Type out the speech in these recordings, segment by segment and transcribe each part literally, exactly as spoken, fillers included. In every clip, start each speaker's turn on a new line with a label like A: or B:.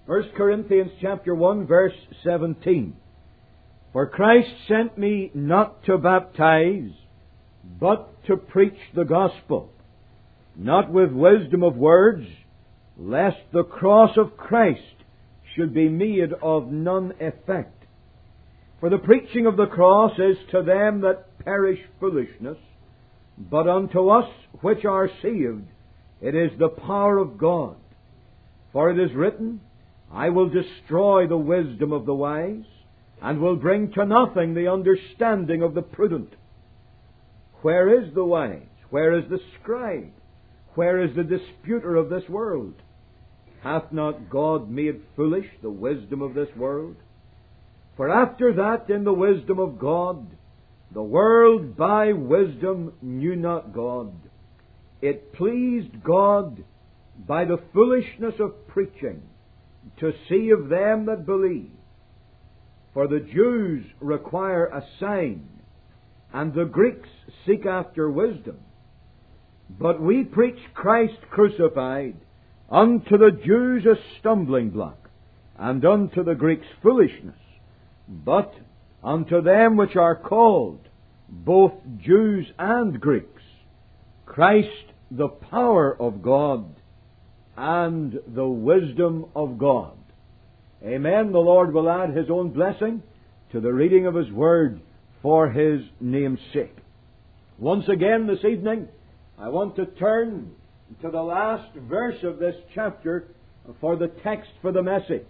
A: First Corinthians chapter one, verse seventeen. For Christ sent me not to baptize, but to preach the gospel, not with wisdom of words, lest the cross of Christ should be made of none effect. For the preaching of the cross is to them that perish foolishness, but unto us which are saved it is the power of God. For it is written, I will destroy the wisdom of the wise, and will bring to nothing the understanding of the prudent. Where is the wise? Where is the scribe? Where is the disputer of this world? Hath not God made foolish the wisdom of this world? For after that, in the wisdom of God, the world by wisdom knew not God. It pleased God by the foolishness of preaching to save them that believe. For the Jews require a sign, and the Greeks seek after wisdom. But we preach Christ crucified, unto the Jews a stumbling block, and unto the Greeks foolishness. But unto them which are called, both Jews and Greeks, Christ the power of God, and the wisdom of God. Amen. The Lord will add His own blessing to the reading of His Word for His name's sake. Once again this evening, I want to turn to the last verse of this chapter for the text for the message.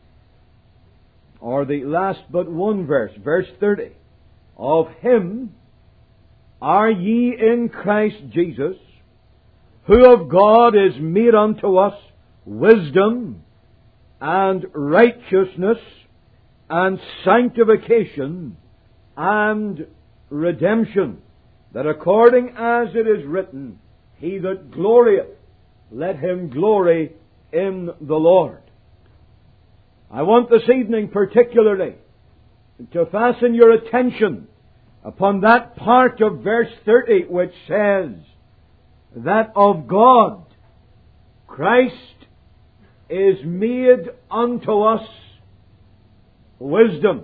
A: Or the last but one verse, verse thirty. Of Him are ye in Christ Jesus, who of God is made unto us wisdom and righteousness and sanctification and redemption, that according as it is written, He that glorieth, let him glory in the Lord. I want this evening particularly to fasten your attention upon that part of verse thirty which says that of God Christ is made unto us wisdom.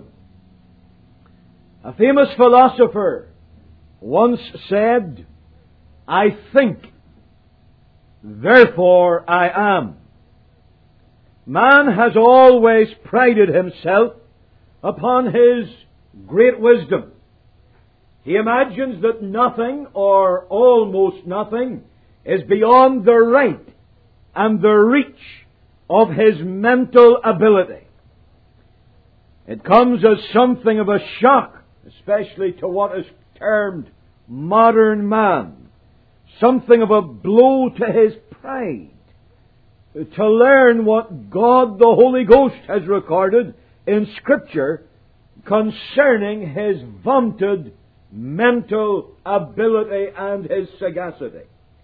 A: A famous philosopher once said, I think, therefore I am. Man has always prided himself upon his great wisdom. He imagines that nothing, or almost nothing, is beyond the right and the reach of his mental ability. It comes as something of a shock, especially to what is termed modern man, something of a blow to his pride, to learn what God the Holy Ghost has recorded in Scripture concerning His vaunted mental ability and His sagacity.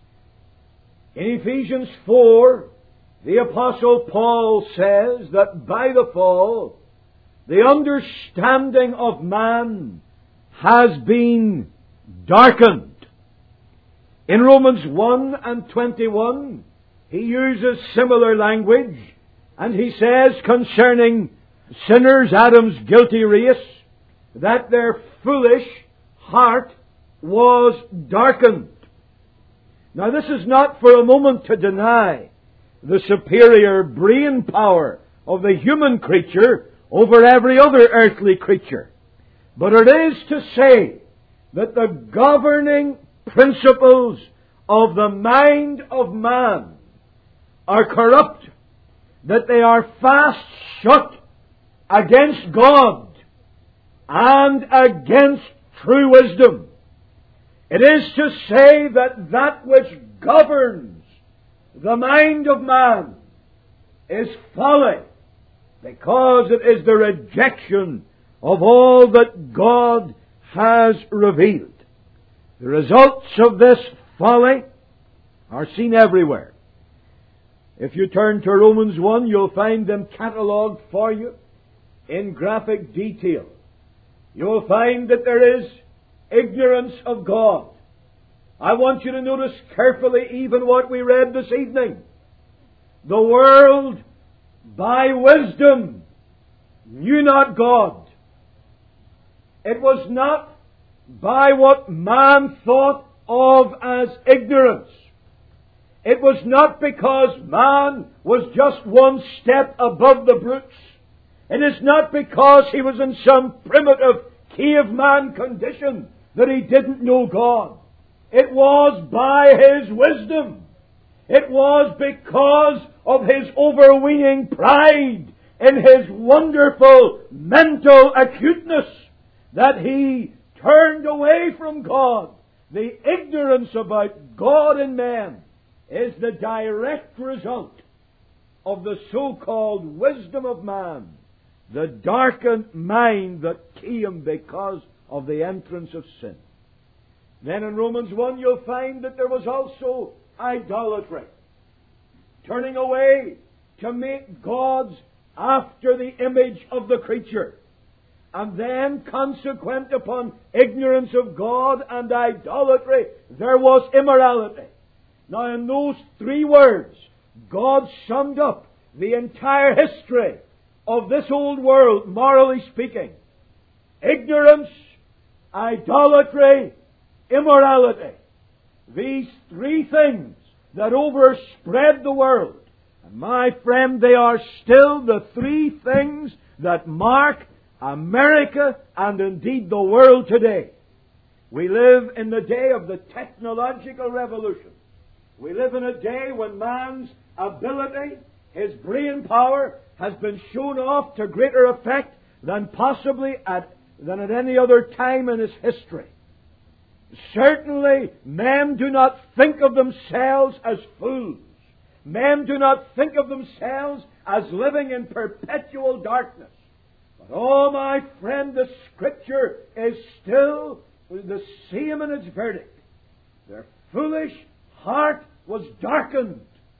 A: In Ephesians four, the Apostle Paul says that by the fall, the understanding of man has been darkened. In Romans one and twenty-one, he uses similar language, and he says concerning sinners, Adam's guilty race, that their foolish heart was darkened. Now, this is not for a moment to deny the superior brain power of the human creature over every other earthly creature. But it is to say that the governing principles of the mind of man are corrupt, that they are fast shut against God and against true wisdom. It is to say that that which governs the mind of man is folly, because it is the rejection of all that God has revealed. The results of this folly are seen everywhere. If you turn to Romans one, you'll find them catalogued for you in graphic detail. You'll find that there is ignorance of God. I want you to notice carefully even what we read this evening. The world by wisdom knew not God. It was not by what man thought of as ignorance. It was not because man was just one step above the brutes. It is not because he was in some primitive caveman condition that he didn't know God. It was by his wisdom. It was because of his overweening pride in his wonderful mental acuteness that he turned away from God. The ignorance about God and men is the direct result of the so-called wisdom of man, the darkened mind that came because of the entrance of sin. Then in Romans one you'll find that there was also idolatry, turning away to make gods after the image of the creature. And then, consequent upon ignorance of God and idolatry, there was immorality. Now, in those three words, God summed up the entire history of this old world, morally speaking. Ignorance, idolatry, immorality. These three things that overspread the world. And my friend, they are still the three things that mark America and indeed the world today. We live in the day of the technological revolution. We live in a day when man's ability, his brain power, has been shown off to greater effect than possibly at, than at any other time in his history. Certainly, men do not think of themselves as fools. Men do not think of themselves as living in perpetual darkness. But, oh, my friend, the Scripture is still the same in its verdict. Their foolish heart was darkened.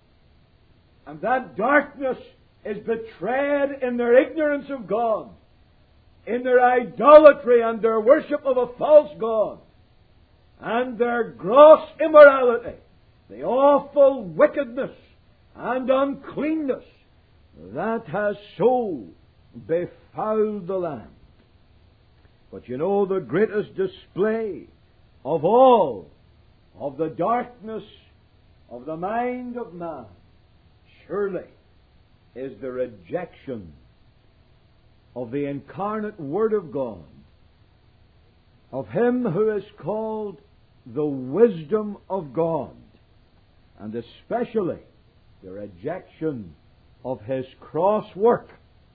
A: And that darkness is betrayed in their ignorance of God, in their idolatry and their worship of a false God, and their gross immorality, the awful wickedness and uncleanness that has so befouled the land. But you know, the greatest display of all of the darkness of the mind of man surely is the rejection of the incarnate Word of God, of Him who is called the wisdom of God, and especially the rejection of His cross work,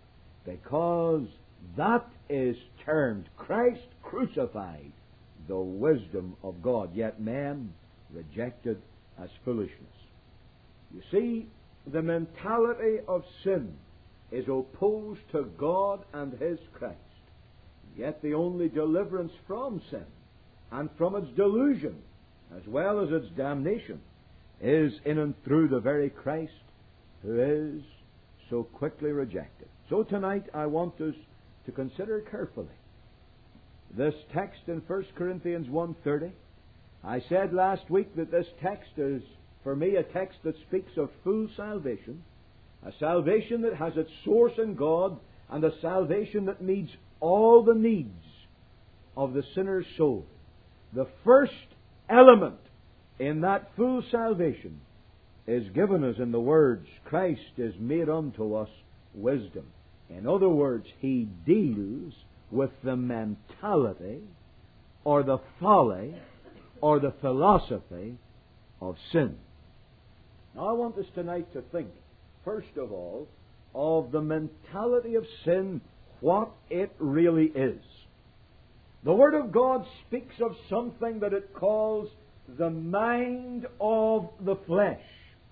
A: because that is termed Christ crucified, the wisdom of God, yet men reject it as foolishness. You see, the mentality of sin is opposed to God and His Christ. Yet the only deliverance from sin and from its delusion, as well as its damnation, is in and through the very Christ who is so quickly rejected. So tonight I want us to consider carefully this text in First Corinthians one thirty. I said last week that this text is, for me, a text that speaks of full salvation, a salvation that has its source in God, and a salvation that meets all the needs of the sinner's soul. The first element in that full salvation is given us in the words, Christ is made unto us wisdom. In other words, He deals with the mentality or the folly or the philosophy of sin. Now I want us tonight to think, first of all, of the mentality of sin, what it really is. The Word of God speaks of something that it calls the mind of the flesh,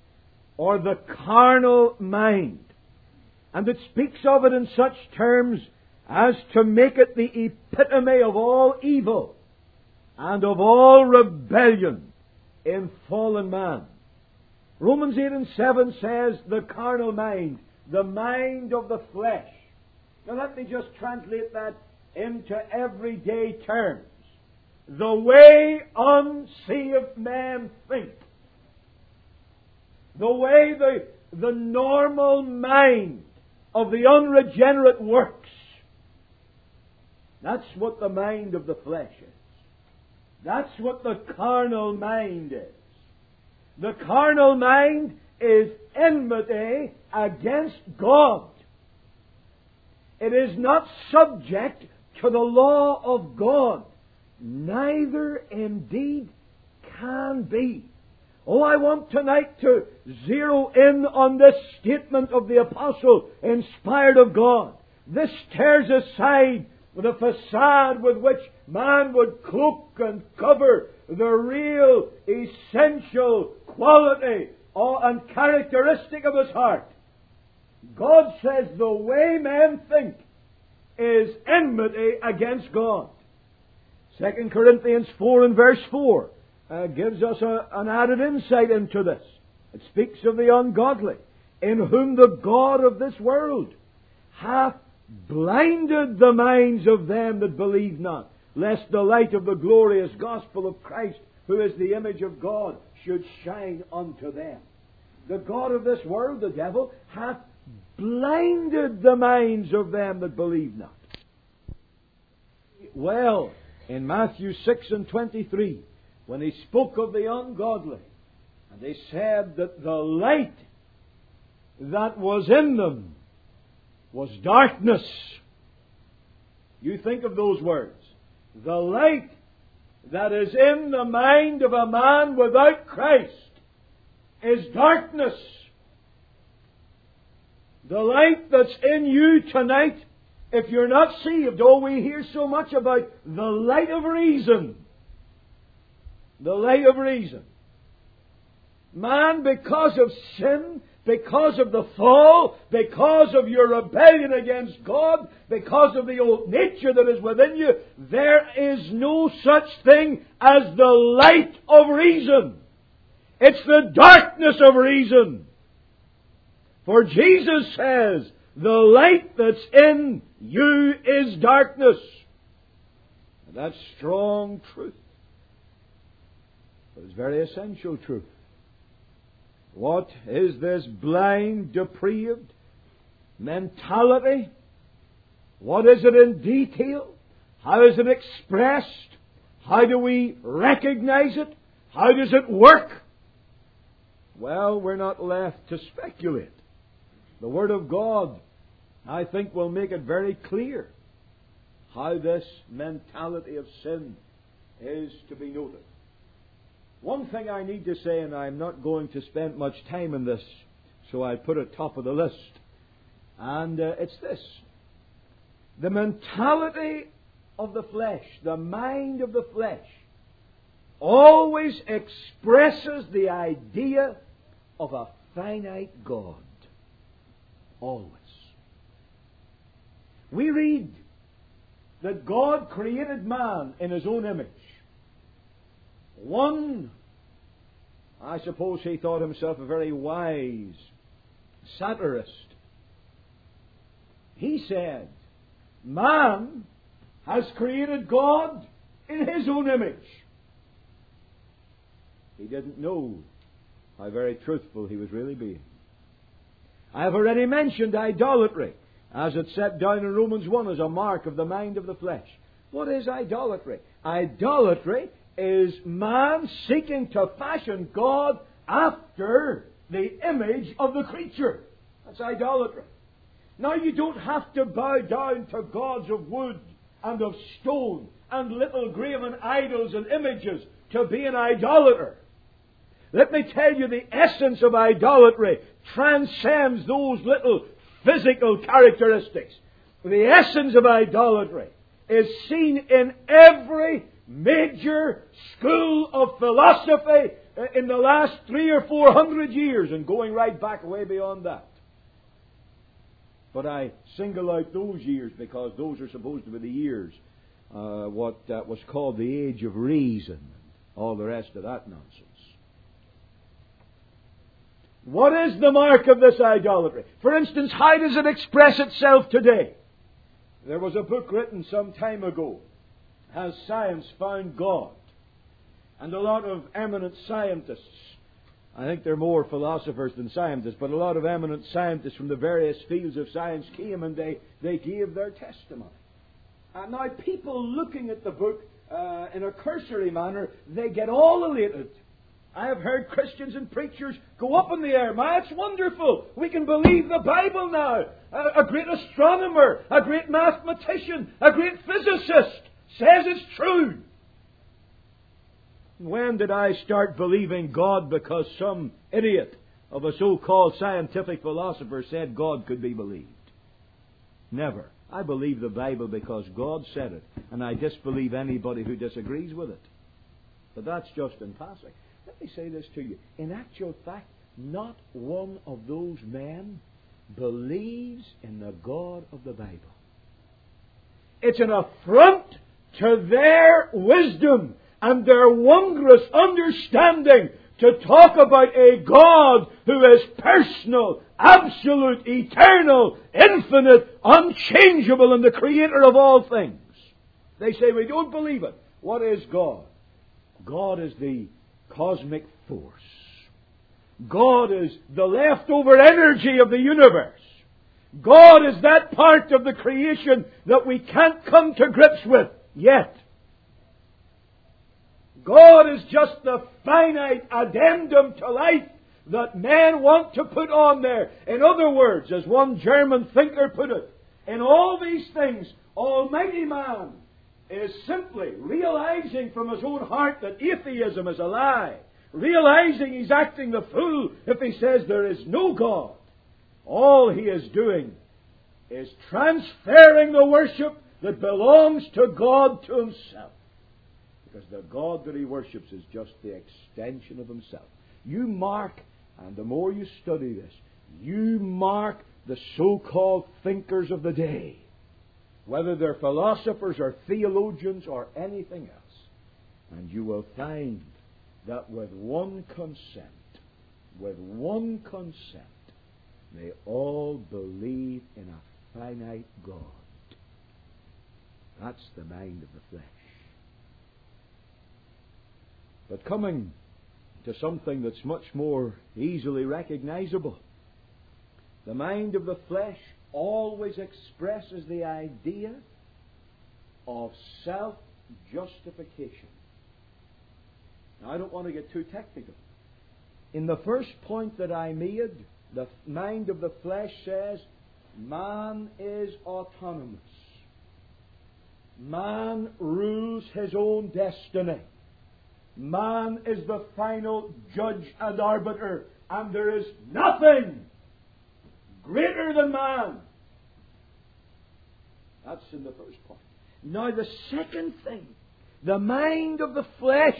A: or the carnal mind. And it speaks of it in such terms as to make it the epitome of all evil and of all rebellion in fallen man. Romans eight and seven says the carnal mind, the mind of the flesh. Now let me just translate that into everyday terms. The way unsaved men think. The way the, the normal mind of the unregenerate works. That's what the mind of the flesh is. That's what the carnal mind is. The carnal mind is enmity against God. It is not subject to the law of God. Neither indeed can be. Oh, I want tonight to zero in on this statement of the apostle, inspired of God. This tears aside the facade with which man would cloak and cover the real, essential quality and characteristic of his heart. God says the way men think is enmity against God. Second Corinthians four and verse four uh, gives us a, an added insight into this. It speaks of the ungodly, in whom the God of this world hath blinded the minds of them that believe not, lest the light of the glorious gospel of Christ, who is the image of God, should shine unto them. The God of this world, the devil, hath blinded the minds of them that believe not. Well, in Matthew six and twenty-three, when he spoke of the ungodly, and he said that the light that was in them was darkness. You think of those words. The light that is in the mind of a man without Christ is darkness. The light that's in you tonight, if you're not saved, oh, we hear so much about the light of reason. The light of reason. Man, because of sin, because of the fall, because of your rebellion against God, because of the old nature that is within you, there is no such thing as the light of reason. It's the darkness of reason. For Jesus says, the light that's in you is darkness. And that's strong truth. But it's very essential truth. What is this blind, depraved mentality? What is it in detail? How is it expressed? How do we recognize it? How does it work? Well, we're not left to speculate. The Word of God, I think, will make it very clear how this mentality of sin is to be noted. One thing I need to say, and I'm not going to spend much time on this, so I put it top of the list, and uh, it's this. The mentality of the flesh, the mind of the flesh, always expresses the idea of a finite God. Always. We read that God created man in His own image. One, I suppose he thought himself a very wise satirist. He said, man has created God in His own image. He didn't know how very truthful he was really being. I have already mentioned idolatry, as it's set down in Romans one as a mark of the mind of the flesh. What is idolatry? Idolatry is man seeking to fashion God after the image of the creature. That's idolatry. Now, you don't have to bow down to gods of wood and of stone and little graven idols and images to be an idolater. Let me tell you, the essence of idolatry transcends those little physical characteristics. The essence of idolatry is seen in every major school of philosophy in the last three or four hundred years, and going right back way beyond that. But I single out those years because those are supposed to be the years, uh, what uh, was called the age of reason, all the rest of that nonsense. What is the mark of this idolatry? For instance, how does it express itself today? There was a book written some time ago, Has Science Found God? And a lot of eminent scientists I think there are more philosophers than scientists, but a lot of eminent scientists from the various fields of science came and they, they gave their testimony. And now people looking at the book uh, in a cursory manner, they get all elated. I have heard Christians and preachers go up in the air. My, it's wonderful. We can believe the Bible now. A, a great astronomer, a great mathematician, a great physicist says it's true. When did I start believing God because some idiot of a so-called scientific philosopher said God could be believed? Never. I believe the Bible because God said it, and I disbelieve anybody who disagrees with it. But that's just in passing. Let me say this to you. In actual fact, not one of those men believes in the God of the Bible. It's an affront to their wisdom and their wondrous understanding to talk about a God who is personal, absolute, eternal, infinite, unchangeable, and the creator of all things. They say, we don't believe it. What is God? God is the cosmic force. God is the leftover energy of the universe. God is that part of the creation that we can't come to grips with yet. God is just the finite addendum to life that men want to put on there. In other words, as one German thinker put it, in all these things, Almighty Man is simply realizing from his own heart that atheism is a lie. Realizing he's acting the fool if he says there is no God. All he is doing is transferring the worship that belongs to God to himself. Because the God that he worships is just the extension of himself. You mark, and the more you study this, you mark the so-called thinkers of the day, whether they're philosophers or theologians or anything else, and you will find that with one consent, with one consent, they all believe in a finite God. That's the mind of the flesh. But coming to something that's much more easily recognizable, the mind of the flesh always expresses the idea of self-justification. Now, I don't want to get too technical. In the first point that I made, the mind of the flesh says, man is autonomous. Man rules his own destiny. Man is the final judge and arbiter, and there is nothing greater than man. That's in the first point. Now the second thing, the mind of the flesh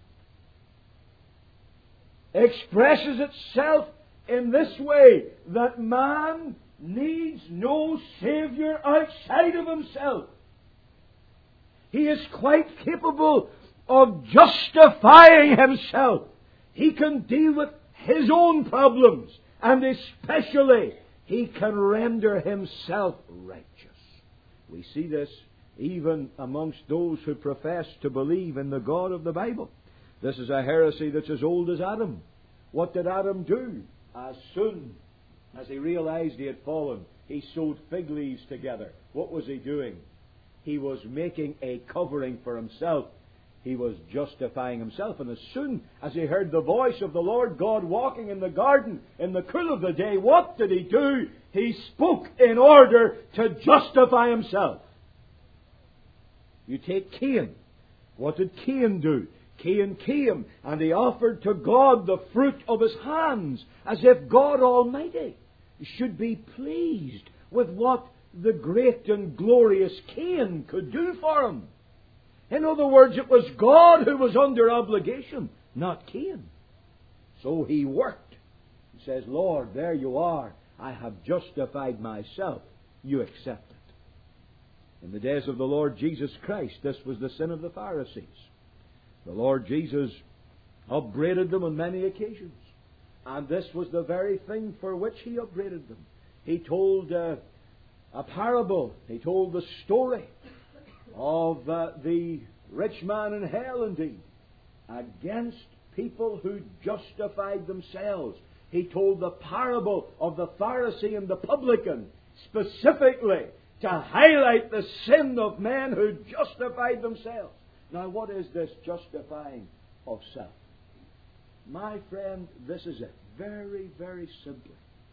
A: expresses itself in this way, that man needs no Savior outside of himself. He is quite capable of justifying himself. He can deal with his own problems, and especially he can render himself righteous. We see this even amongst those who profess to believe in the God of the Bible. This is a heresy that's as old as Adam. What did Adam do? As soon as he realized he had fallen, he sewed fig leaves together. What was he doing? He was making a covering for himself. He was justifying himself. And as soon as he heard the voice of the Lord God walking in the garden in the cool of the day, what did he do? He spoke in order to justify himself. You take Cain. What did Cain do? Cain came and he offered to God the fruit of his hands, as if God Almighty should be pleased with what the great and glorious Cain could do for him. In other words, it was God who was under obligation, not Cain. So he worked. He says, Lord, there you are. I have justified myself. You accept it. In the days of the Lord Jesus Christ, this was the sin of the Pharisees. The Lord Jesus upbraided them on many occasions. And this was the very thing for which he upbraided them. He told uh, a parable. He told the story of uh, the rich man in hell, indeed, against people who justified themselves. He told the parable of the Pharisee and the publican specifically to highlight the sin of men who justified themselves. Now, what is this justifying of self? My friend, this is it. Very, very simply.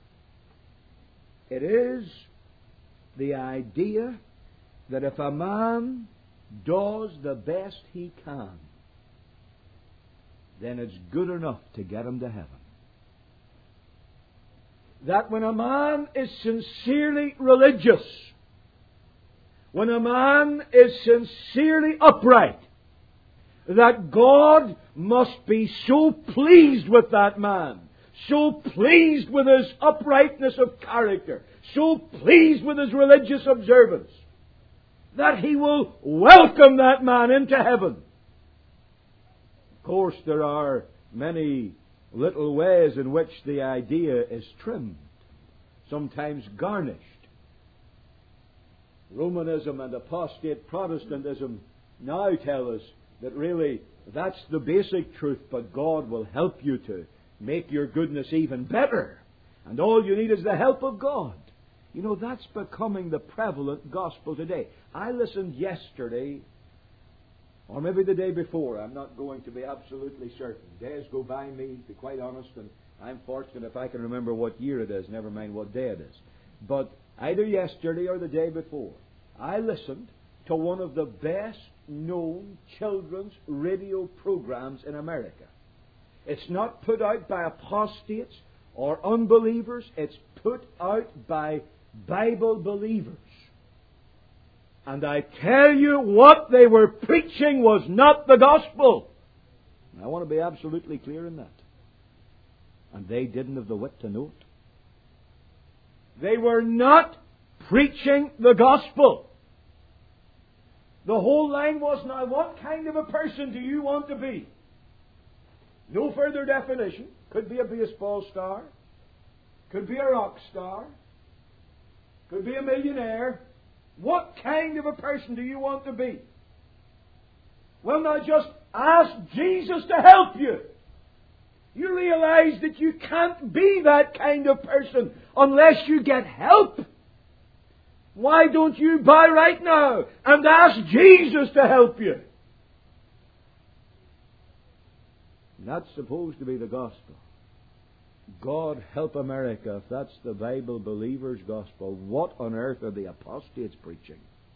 A: It is the idea that if a man does the best he can, then it's good enough to get him to heaven. That when a man is sincerely religious, when a man is sincerely upright, that God must be so pleased with that man, so pleased with his uprightness of character, so pleased with his religious observance, that He will welcome that man into heaven. Of course, there are many little ways in which the idea is trimmed, sometimes garnished. Romanism and apostate Protestantism now tell us that really that's the basic truth, but God will help you to make your goodness even better. And all you need is the help of God. You know, that's becoming the prevalent gospel today. I listened yesterday, or maybe the day before, I'm not going to be absolutely certain. Days go by me, to be quite honest, and I'm fortunate if I can remember what year it is, never mind what day it is. But either yesterday or the day before, I listened to one of the best known children's radio programs in America. It's not put out by apostates or unbelievers. It's put out by Bible believers. And I tell you, what they were preaching was not the gospel. I want to be absolutely clear in that. And they didn't have the wit to know it. They were not preaching the gospel. The whole line was, now what kind of a person do you want to be? No further definition. Could be a baseball star. Could be a rock star. Could be a millionaire. What kind of a person do you want to be? Well, now just ask Jesus to help you. You realize that you can't be that kind of person unless you get help. Why don't you bow right now and ask Jesus to help you? That's supposed to be the gospel. God help America, if that's the Bible believer's gospel. What on earth are the apostates preaching?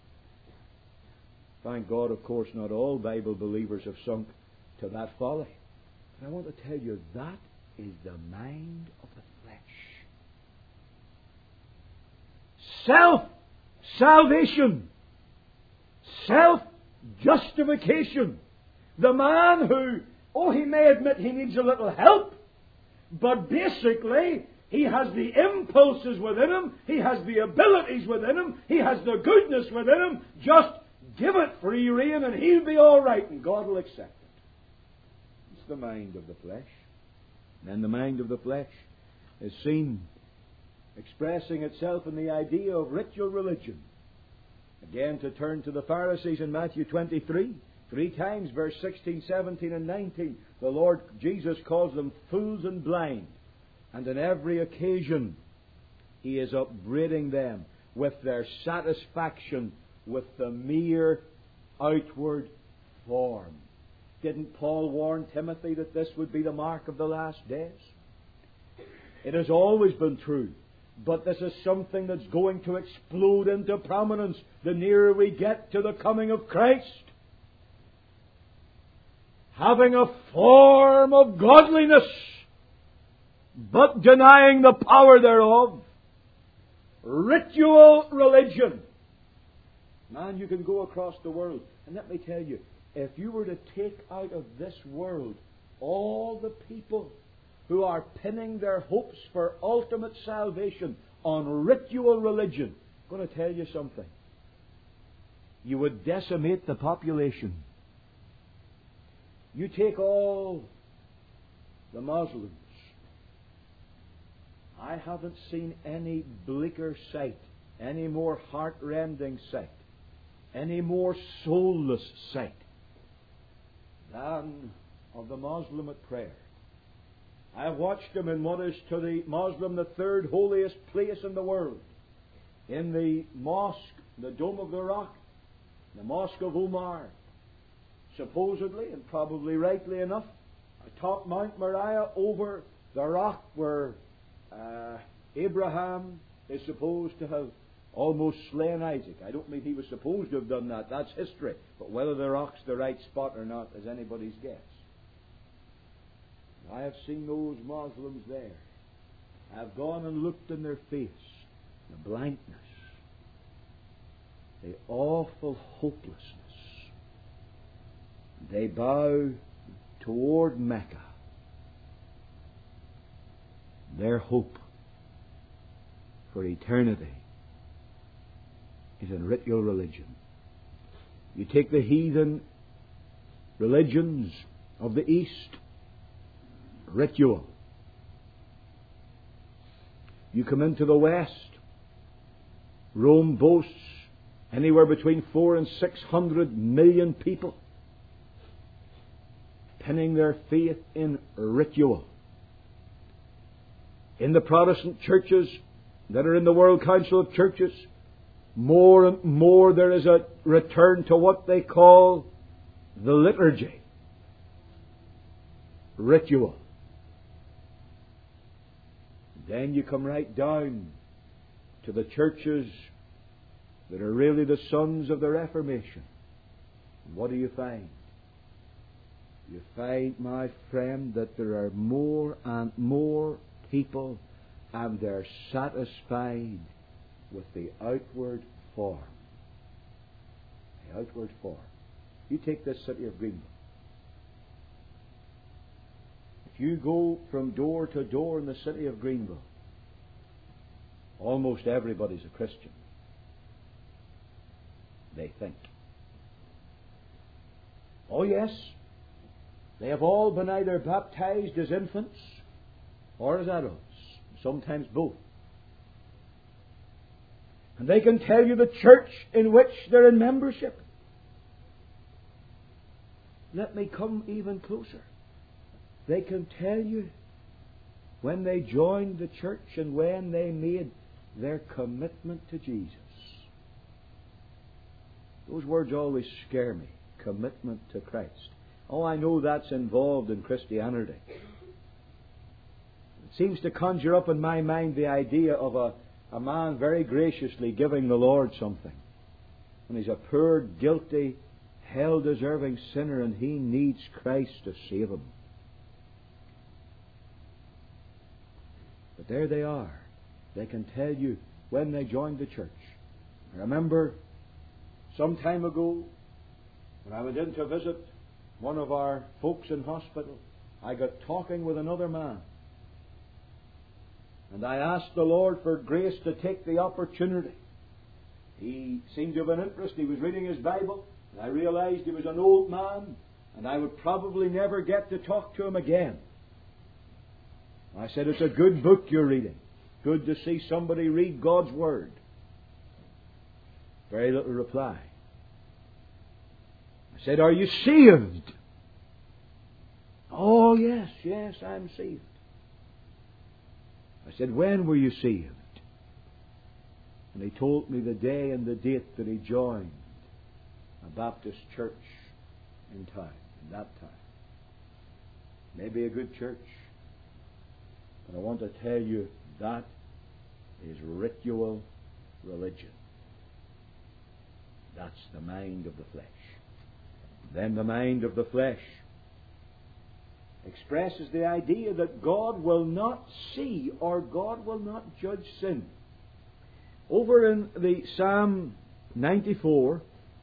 A: Thank God, of course, not all Bible believers have sunk to that folly. But I want to tell you, that is the mind of the flesh. Self-salvation. Self-justification. The man who, oh, he may admit he needs a little help, but basically, he has the impulses within him, he has the abilities within him, he has the goodness within him. Just give it free rein and he'll be all right and God will accept it. It's the mind of the flesh. And the mind of the flesh is seen expressing itself in the idea of ritual religion. Again, to turn to the Pharisees in Matthew twenty-three, three times, verse sixteen, seventeen, and nineteen, the Lord Jesus calls them fools and blind. And on every occasion, He is upbraiding them with their satisfaction with the mere outward form. Didn't Paul warn Timothy that this would be the mark of the last days? It has always been true. But this is something that's going to explode into prominence the nearer we get to the coming of Christ. Having a form of godliness, but denying the power thereof. Ritual religion. Man, you can go across the world, and let me tell you, if you were to take out of this world all the people who are pinning their hopes for ultimate salvation on ritual religion, I'm going to tell you something. You would decimate the population. You take all the Muslims. I haven't seen any bleaker sight, any more heart-rending sight, any more soulless sight than of the Muslim at prayer. I have watched them in what is to the Muslim the third holiest place in the world. In the mosque, the Dome of the Rock, the Mosque of Omar, supposedly and probably rightly enough, atop Mount Moriah over the rock where uh, Abraham is supposed to have almost slain Isaac. I don't mean he was supposed to have done that. That's history. But whether the rock's the right spot or not is anybody's guess. I have seen those Muslims there. I have gone and looked in their face. The blankness. The awful hopelessness. They bow toward Mecca. Their hope for eternity is in ritual religion. You take the heathen religions of the East, ritual. You come into the West, Rome boasts anywhere between four and six hundred million people pinning their faith in ritual. In the Protestant churches that are in the World Council of Churches, more and more there is a return to what they call the liturgy. Ritual. Then you come right down to the churches that are really the sons of the Reformation. And what do you find? You find, my friend, that there are more and more people, and they're satisfied with the outward form. The outward form. You take this city of Greenville. If you go from door to door in the city of Greenville, almost everybody's a Christian. They think. Oh yes, they have all been either baptized as infants or as adults, sometimes both. And they can tell you the church in which they're in membership. Let me come even closer. They can tell you when they joined the church and when they made their commitment to Jesus. Those words always scare me. Commitment to Christ. Oh, I know that's involved in Christianity. It seems to conjure up in my mind the idea of a, a man very graciously giving the Lord something. And he's a poor, guilty, hell-deserving sinner and he needs Christ to save him. But there they are. They can tell you when they joined the church. I remember some time ago when I went in to visit one of our folks in hospital, I got talking with another man. And I asked the Lord for grace to take the opportunity. He seemed to have an interest. He was reading his Bible. And I realized he was an old man. And I would probably never get to talk to him again. I said, it's a good book you're reading. Good to see somebody read God's Word. Very little reply. I said, are you saved? Oh, yes, yes, I'm saved. I said, when were you saved? And he told me the day and the date that he joined a Baptist church in town, in that time. Maybe a good church. But I want to tell you that is ritual religion. That's the mind of the flesh. Then the mind of the flesh expresses the idea that God will not see or God will not judge sin. Over in the Psalm ninety-four,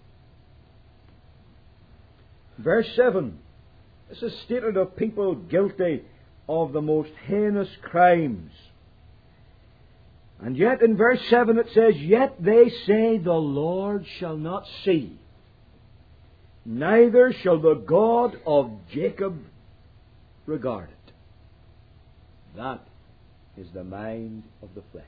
A: verse seven, this is stated of people guilty of the most heinous crimes. And yet in verse seven it says, yet they say the Lord shall not see, neither shall the God of Jacob regard it. That is the mind of the flesh.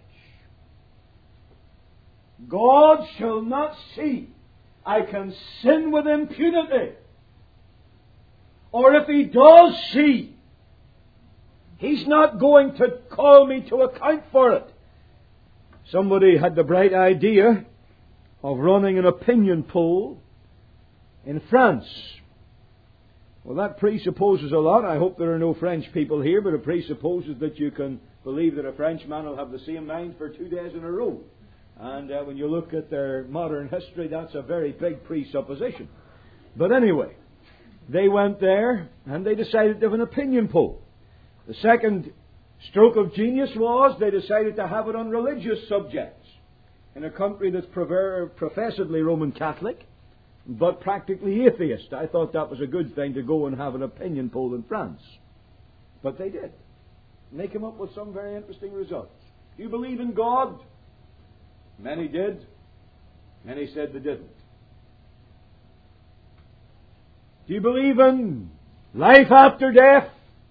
A: God shall not see. I can sin with impunity. or if He does see, He's not going to call me to account for it. Somebody had the bright idea of running an opinion poll in France. Well, that presupposes a lot. I hope there are no French people here, but it presupposes that you can believe that a Frenchman will have the same mind for two days in a row. And uh, when you look at their modern history, that's a very big presupposition. But anyway, they went there and they decided to have an opinion poll. The second stroke of genius was they decided to have it on religious subjects in a country that's professedly Roman Catholic, but practically atheist. I thought that was a good thing to go and have an opinion poll in France. But they did. And they came up with some very interesting results. Do you believe in God? Many did. Many said they didn't. Do you believe in life after death?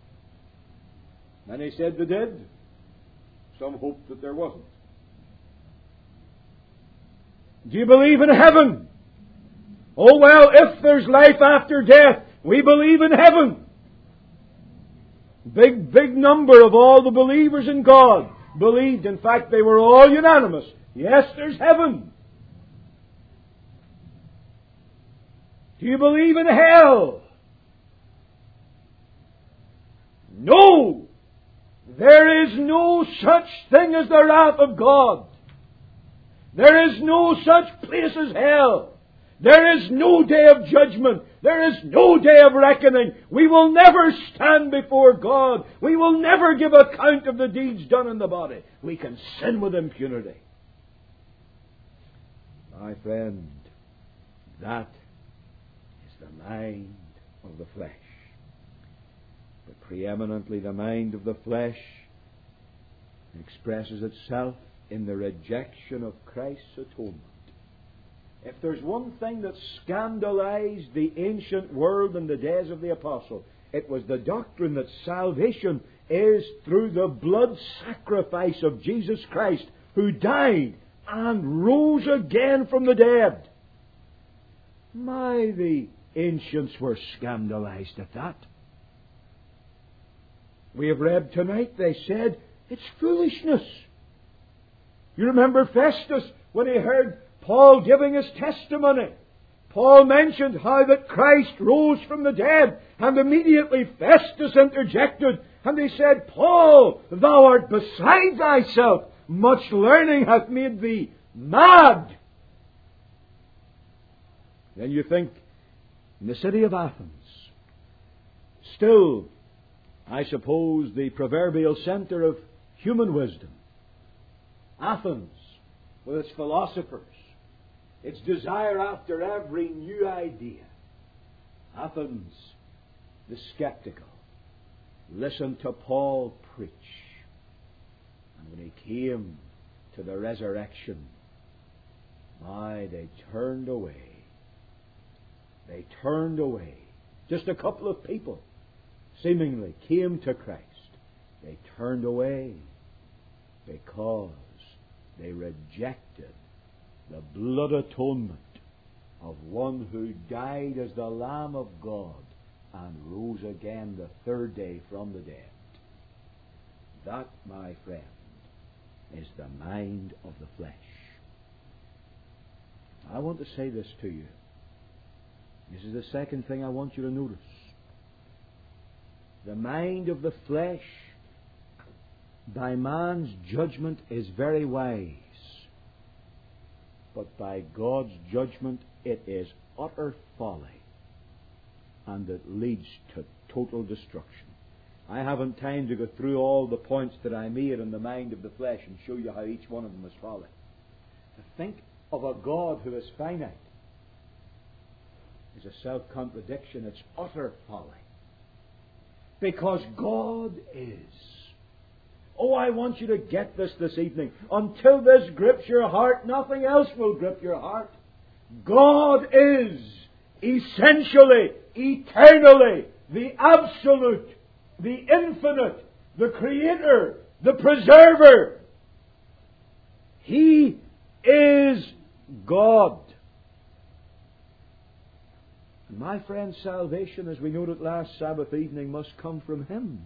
A: Many said they did. Some hoped that there wasn't. Do you believe in heaven? Oh, well, if there's life after death, we believe in heaven. Big, big number of all the believers in God believed. In fact, they were all unanimous. Yes, there's heaven. Do you believe in hell? No! There is no such thing as the wrath of God. There is no such place as hell. There is no day of judgment. There is no day of reckoning. We will never stand before God. We will never give account of the deeds done in the body. We can sin with impunity. My friend, that is the mind of the flesh. But preeminently the mind of the flesh expresses itself in the rejection of Christ's atonement. If there's one thing that scandalized the ancient world in the days of the apostle, it was the doctrine that salvation is through the blood sacrifice of Jesus Christ, who died and rose again from the dead. My, the ancients were scandalized at that. We have read tonight, they said, it's foolishness. You remember Festus, when he heard Paul giving his testimony. Paul mentioned how that Christ rose from the dead, and immediately Festus interjected, and he said, Paul, thou art beside thyself. Much learning hath made thee mad. Then you think, in the city of Athens, still, I suppose, the proverbial center of human wisdom. Athens, with its philosophers, its desire after every new idea. Athens, the skeptical, listened to Paul preach. And when he came to the resurrection, my, they turned away. They turned away. Just a couple of people seemingly came to Christ. They turned away because they rejected the blood atonement of one who died as the Lamb of God and rose again the third day from the dead. That, my friend, is the mind of the flesh. I want to say this to you. This is the second thing I want you to notice. The mind of the flesh, by man's judgment, is very wise. But by God's judgment, it is utter folly. And it leads to total destruction. I haven't time to go through all the points that I made in the mind of the flesh and show you how each one of them is folly. To think of a God who is finite is a self-contradiction. It's utter folly. Because God is. Oh, I want you to get this this evening. Until this grips your heart, nothing else will grip your heart. God is essentially, eternally, the absolute, the infinite, the creator, the preserver. He is God. My friend, salvation, as we noted last Sabbath evening, must come from Him.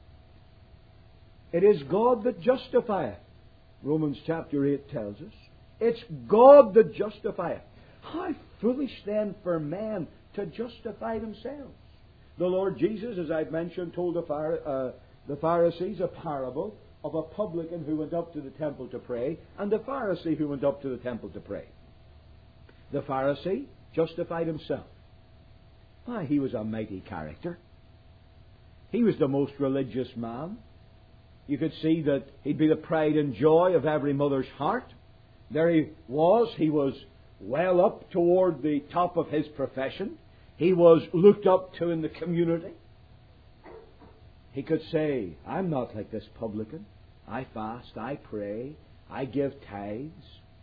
A: It is God that justifieth. Romans chapter eight tells us. It's God that justifieth. How foolish then for men to justify themselves. The Lord Jesus, as I've mentioned, told the, Phar- uh, the Pharisees a parable of a publican who went up to the temple to pray and a Pharisee who went up to the temple to pray. The Pharisee justified himself. Why, he was a mighty character. He was the most religious man. You could see that he'd be the pride and joy of every mother's heart. There he was. He was well up toward the top of his profession. He was looked up to in the community. He could say, I'm not like this publican. I fast, I pray, I give tithes.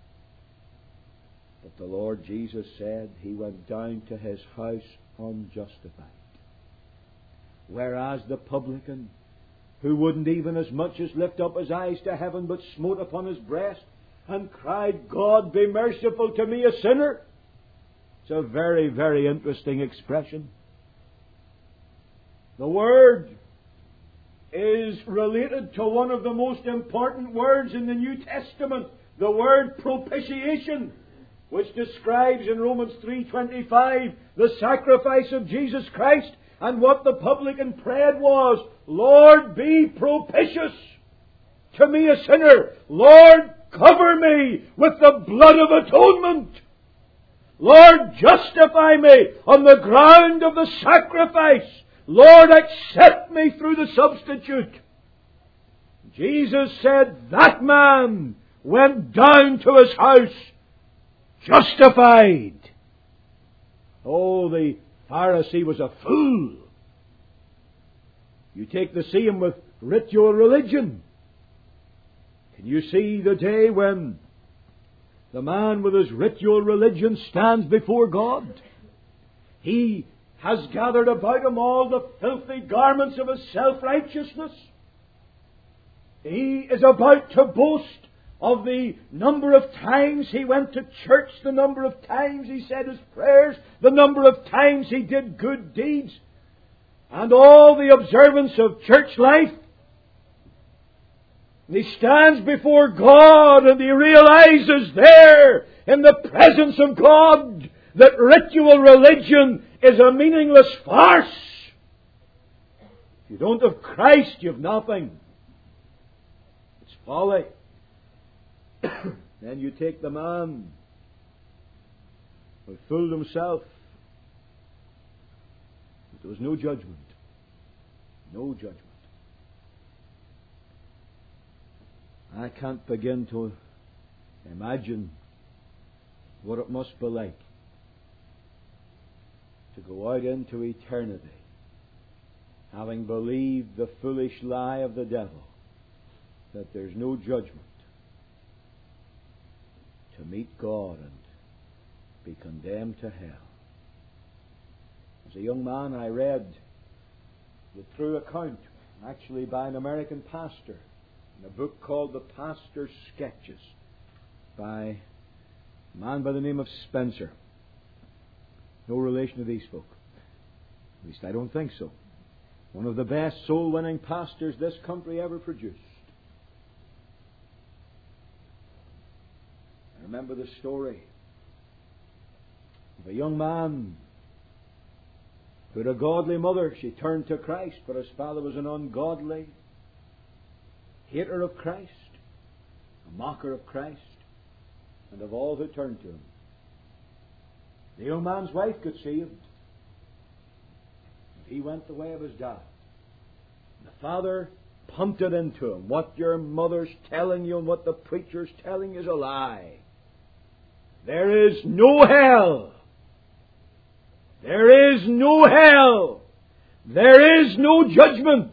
A: But the Lord Jesus said he went down to his house unjustified. Whereas the publican, who wouldn't even as much as lift up his eyes to heaven, but smote upon his breast and cried, God, be merciful to me, a sinner. It's a very, very interesting expression. The word is related to one of the most important words in the New Testament, the word propitiation, which describes in Romans three twenty-five the sacrifice of Jesus Christ. And what the publican prayed was, Lord, be propitious to me, a sinner. Lord, cover me with the blood of atonement. Lord, justify me on the ground of the sacrifice. Lord, accept me through the substitute. Jesus said that man went down to his house justified. Oh, the Pharisee was a fool. You take the same with ritual religion. Can you see the day when the man with his ritual religion stands before God? He has gathered about him all the filthy garments of his self-righteousness. He is about to boast of the number of times he went to church, the number of times he said his prayers, the number of times he did good deeds, and all the observance of church life. And he stands before God and he realizes there, in the presence of God, that ritual religion is a meaningless farce. If you don't have Christ, you have nothing. It's folly. Then you take the man who fooled himself. But there was no judgment. No judgment. I can't begin to imagine what it must be like to go out into eternity having believed the foolish lie of the devil that there's no judgment, to meet God and be condemned to hell. As a young man, I read the true account, actually by an American pastor, in a book called The Pastor's Sketches by a man by the name of Spencer. No relation to these folk. At least I don't think so. One of the best soul-winning pastors this country ever produced. I remember the story of a young man who had a godly mother. She turned to Christ, but his father was an ungodly hater of Christ, a mocker of Christ, and of all who turned to him. The young man's wife got saved. He went the way of his dad. The father pumped it into him. What your mother's telling you and what the preacher's telling you is a lie. There is no hell. There is no hell. There is no judgment.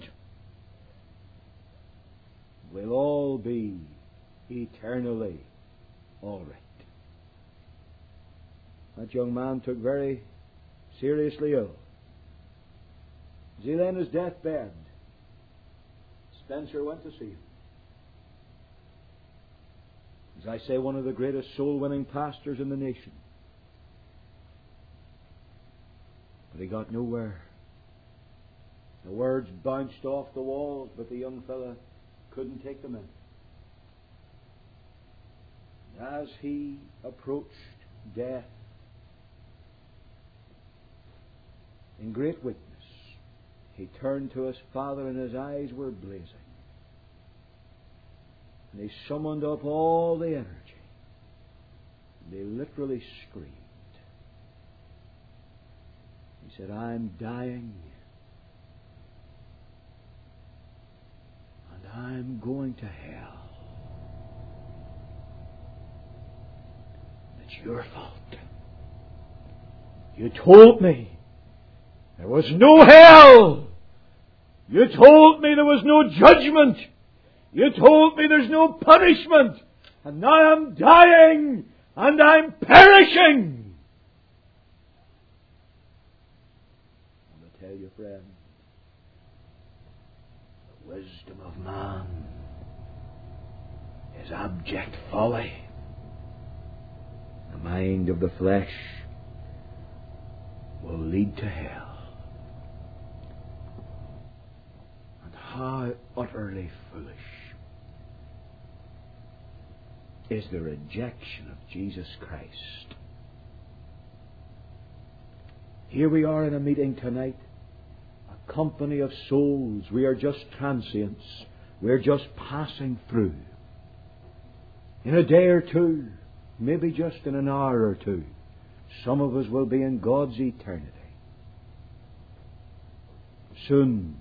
A: We'll all be eternally all right. That young man took very seriously ill. As he lay on his deathbed, Spencer went to see him. As I say, one of the greatest soul-winning pastors in the nation. But he got nowhere. The words bounced off the walls, but the young fella couldn't take them in. As he approached death in great weakness, he turned to his Father, and his eyes were blazing. And he summoned up all the energy. And he literally screamed. He said, I'm dying. And I'm going to hell. It's your fault. You told me there was no hell. You told me there was no judgment. You told me there's no punishment. And now I'm dying and I'm perishing. I tell you, friend, the wisdom of man is abject folly. The mind of the flesh will lead to hell. And how utterly foolish is the rejection of Jesus Christ. Here we are in a meeting tonight, a company of souls. We are just transients. We're just passing through. In a day or two, maybe just in an hour or two, some of us will be in God's eternity. Soon,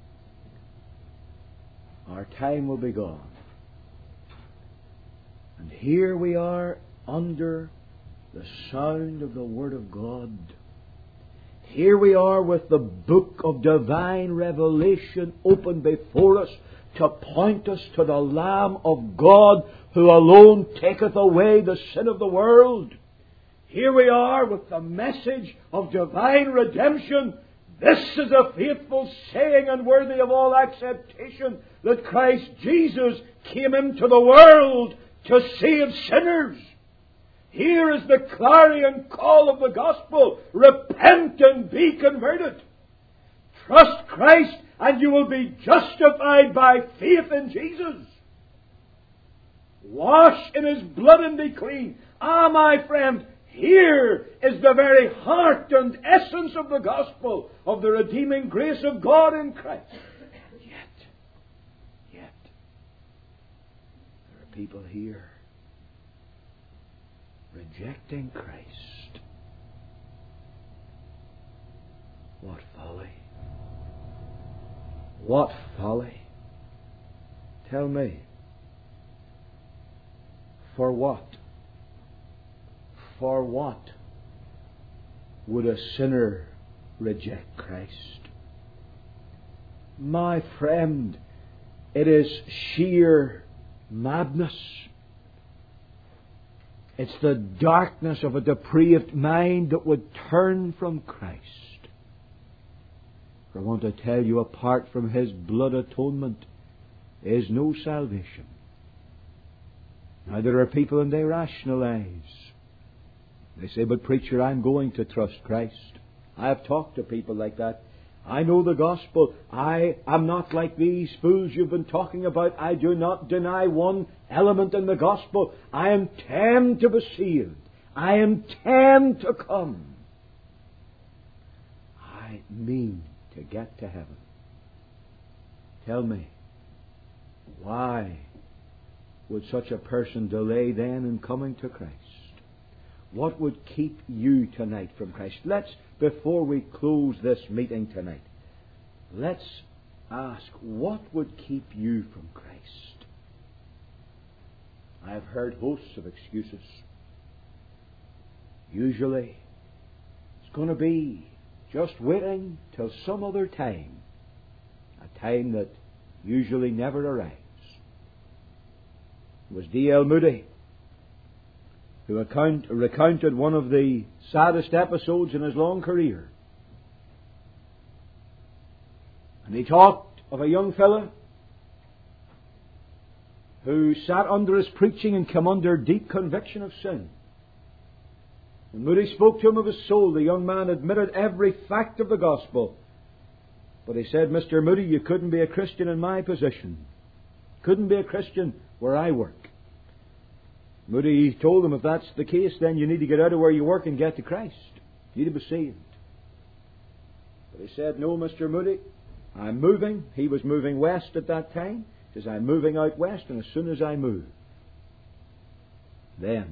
A: our time will be gone. And here we are under the sound of the Word of God. Here we are with the book of divine revelation open before us to point us to the Lamb of God who alone taketh away the sin of the world. Here we are with the message of divine redemption. This is a faithful saying and worthy of all acceptation, that Christ Jesus came into the world to save sinners. Here is the clarion call of the gospel. Repent and be converted. Trust Christ and you will be justified by faith in Jesus. Wash in His blood and be clean. Ah, my friend, here is the very heart and essence of the gospel, of the redeeming grace of God in Christ. And yet, yet, there are people here rejecting Christ. What folly! What folly! Tell me, for what? For what would a sinner reject Christ? My friend, it is sheer madness. It's the darkness of a depraved mind that would turn from Christ. For I want to tell you, apart from His blood atonement is no salvation. Now there are people and they rationalize. They say, but preacher, I'm going to trust Christ. I have talked to people like that. I know the gospel. I am not like these fools you've been talking about. I do not deny one element in the gospel. I intend to be saved. I intend to come. I mean to get to heaven. Tell me, why would such a person delay then in coming to Christ? What would keep you tonight from Christ? Let's, before we close this meeting tonight, let's ask, what would keep you from Christ? I have heard hosts of excuses. Usually, it's going to be just waiting till some other time, a time that usually never arrives. It was D L Moody who account, recounted one of the saddest episodes in his long career. And he talked of a young fellow who sat under his preaching and came under deep conviction of sin. When Moody spoke to him of his soul, the young man admitted every fact of the gospel. But he said, Mister Moody, you couldn't be a Christian in my position. Couldn't be a Christian where I work. Moody told him, if that's the case, then you need to get out of where you work and get to Christ. You need to be saved. But he said, no, Mister Moody, I'm moving. He was moving west at that time. He says, I'm moving out west, and as soon as I move, then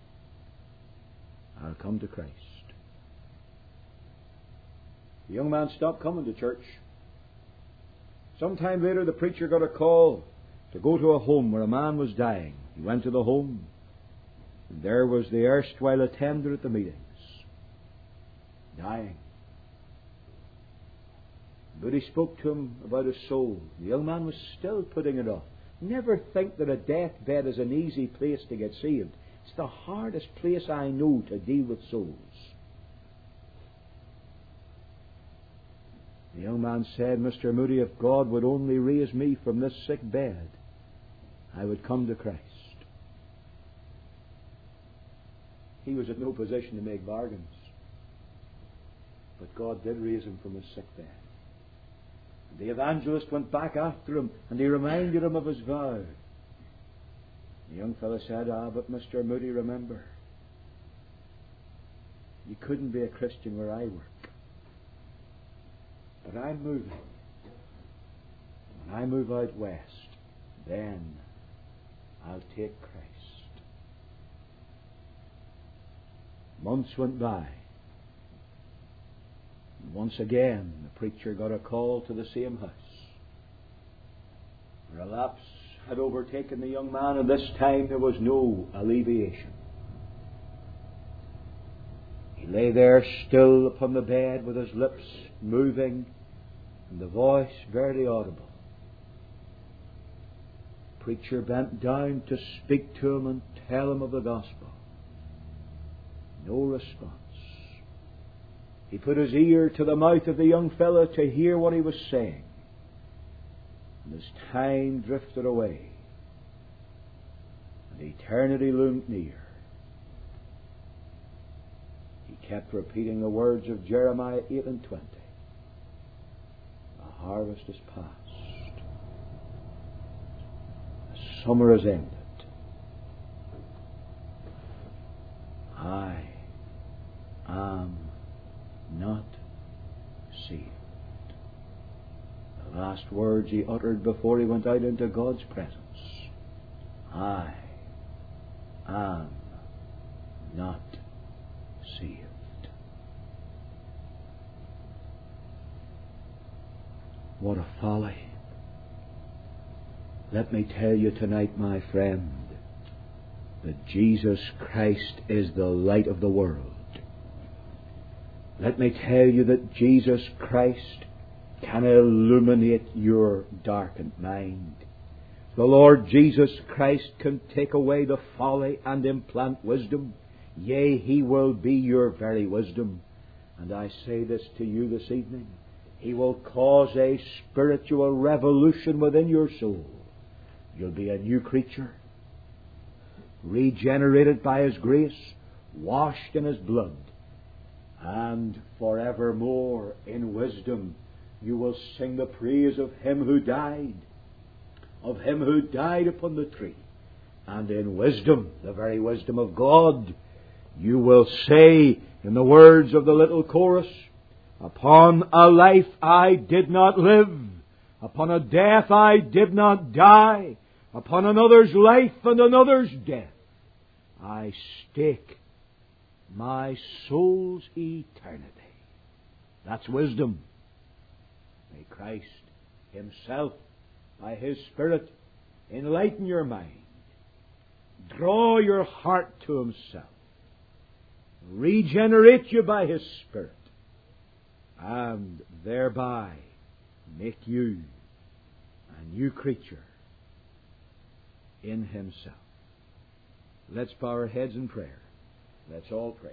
A: I'll come to Christ. The young man stopped coming to church. Sometime later, the preacher got a call to go to a home where a man was dying. He went to the home, and there was the erstwhile attender at the meetings, dying. But he spoke to him about his soul. The young man was still putting it off. Never think that a deathbed is an easy place to get saved. It's the hardest place I know to deal with souls. The young man said, Mister Moody, if God would only raise me from this sick bed, I would come to Christ. He was in no position to make bargains. But God did raise him from his sick bed. And the evangelist went back after him, and he reminded him of his vow. The young fellow said, ah, but Mister Moody, remember, you couldn't be a Christian where I work. But I'm moving. When I move out west, then I'll take Christ. Months went by. And once again, the preacher got a call to the same house. Relapse had overtaken the young man, and this time there was no alleviation. He lay there still upon the bed with his lips moving and the voice very audible. The preacher bent down to speak to him and tell him of the gospel. No response. He put his ear to the mouth of the young fellow to hear what he was saying. And as time drifted away and eternity loomed near, he kept repeating the words of Jeremiah eight and twenty. The harvest is past. The summer is ended. I am not saved. The last words he uttered before he went out into God's presence. I am not saved. What a folly. Let me tell you tonight, my friend, that Jesus Christ is the light of the world. Let me tell you that Jesus Christ can illuminate your darkened mind. The Lord Jesus Christ can take away the folly and implant wisdom. Yea, He will be your very wisdom. And I say this to you this evening. He will cause a spiritual revolution within your soul. You'll be a new creature, regenerated by His grace, washed in His blood, and forevermore in wisdom you will sing the praise of Him who died, of Him who died upon the tree. And in wisdom, the very wisdom of God, you will say in the words of the little chorus, upon a life I did not live, upon a death I did not die, upon another's life and another's death I stake my soul's eternity. That's wisdom. May Christ Himself, by His Spirit, enlighten your mind, draw your heart to Himself, regenerate you by His Spirit, and thereby make you a new creature in Himself. Let's bow our heads in prayer. Let's all pray.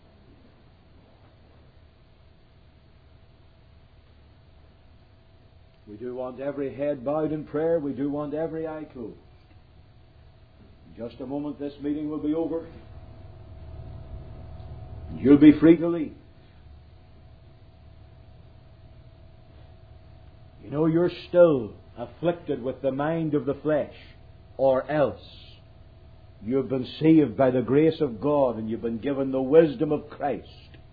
A: We do want every head bowed in prayer. We do want every eye closed. In just a moment, this meeting will be over. You'll be free to leave. You know, you're still afflicted with the mind of the flesh, or else you've been saved by the grace of God and you've been given the wisdom of Christ.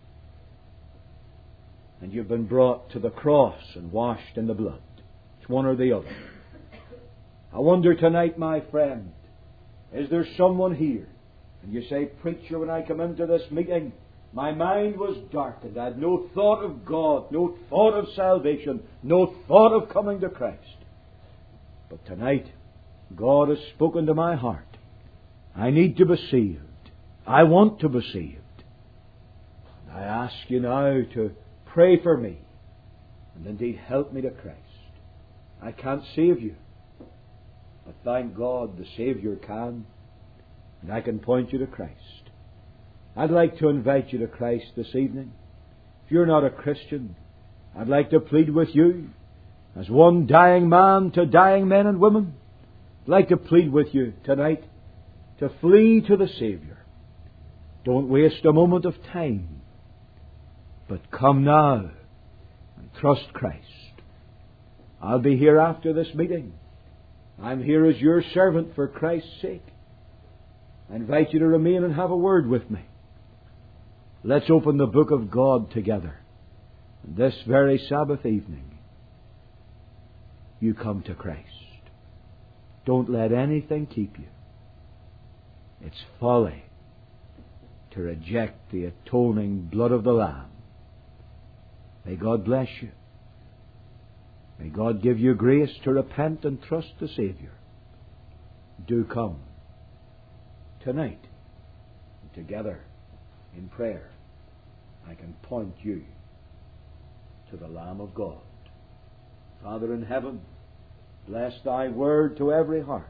A: And you've been brought to the cross and washed in the blood. It's one or the other. I wonder tonight, my friend, is there someone here? And you say, preacher, when I come into this meeting, my mind was darkened. I had no thought of God, no thought of salvation, no thought of coming to Christ. But tonight, God has spoken to my heart. I need to be saved. I want to be saved. I ask you now to pray for me and indeed help me to Christ. I can't save you, but thank God the Saviour can, and I can point you to Christ. I'd like to invite you to Christ this evening. If you're not a Christian, I'd like to plead with you as one dying man to dying men and women. I'd like to plead with you tonight to flee to the Saviour. Don't waste a moment of time, but come now and trust Christ. I'll be here after this meeting. I'm here as your servant for Christ's sake. I invite you to remain and have a word with me. Let's open the book of God together. And this very Sabbath evening, you come to Christ. Don't let anything keep you. It's folly to reject the atoning blood of the Lamb. May God bless you. May God give you grace to repent and trust the Saviour. Do come tonight, and together in prayer, I can point you to the Lamb of God. Father in heaven, bless Thy word to every heart.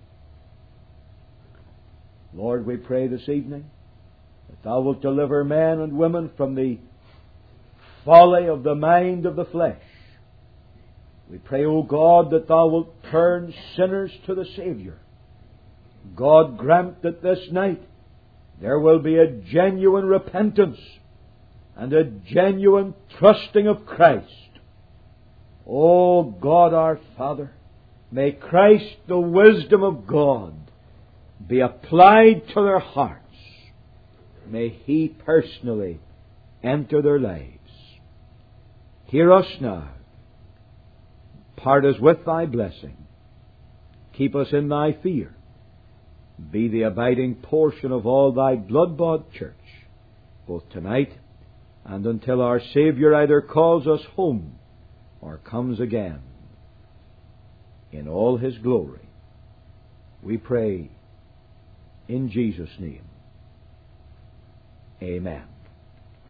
A: Lord, we pray this evening that Thou wilt deliver men and women from the folly of the mind of the flesh. We pray, O God, that Thou wilt turn sinners to the Saviour. God, grant that this night there will be a genuine repentance and a genuine trusting of Christ. O God our Father, may Christ, the wisdom of God, be applied to their hearts. May He personally enter their lives. Hear us now. Part us with Thy blessing. Keep us in Thy fear. Be the abiding portion of all Thy blood-bought church, both tonight and until our Saviour either calls us home or comes again. In all His glory, we pray in Jesus' name. Amen.